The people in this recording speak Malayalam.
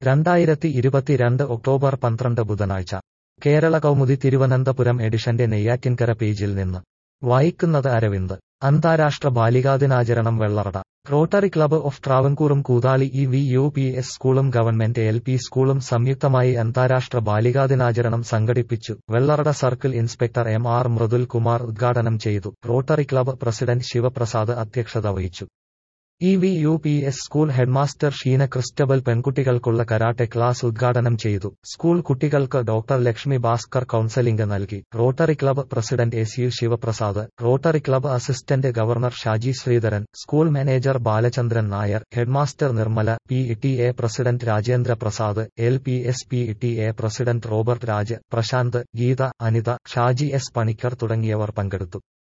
2022 ഒക്ടോബർ 12 ബുധനാഴ്ച കേരള കൗമുദി തിരുവനന്തപുരം എഡിഷന്റെ നെയ്യാറ്റിൻകര പേജിൽ നിന്ന് വായിക്കുന്നത് അരവിന്ദ്. അന്താരാഷ്ട്ര ബാലികാദിനാചരണം വെള്ളറട. റോട്ടറി ക്ലബ്ബ് ഓഫ് ട്രാവൻകൂറും കൂതാളി EVUPS സ്കൂളും ഗവൺമെന്റ് LP സ്കൂളും സംയുക്തമായി അന്താരാഷ്ട്ര ബാലികാദിനാചരണം സംഘടിപ്പിച്ചു. Vellarada circle inspector MR Mridul Kumar ഉദ്ഘാടനം ചെയ്തു. റോട്ടറി ക്ലബ്ബ് പ്രസിഡന്റ് ശിവപ്രസാദ് അധ്യക്ഷത വഹിച്ചു. EVUPS school headmaster Sheena Christabel പെൺകുട്ടികൾക്കുള്ള കരാട്ടെ ക്ലാസ് ഉദ്ഘാടനം ചെയ്തു. സ്കൂൾ കുട്ടികൾക്ക് ഡോക്ടർ ലക്ഷ്മി ഭാസ്കർ കൗൺസലിംഗ് നൽകി. Rotary Club president SU Sivaprasad, Rotary Club assistant governor Shaji Sreedharan, school manager Balachandran Nair, headmaster Nirmala, PTA president Rajendra Prasad, LPS PTA president Robert Raj, Prashanth, Geetha, Anitha, Shaji S Panicker തുടങ്ങിയവർ പങ്കെടുത്തു.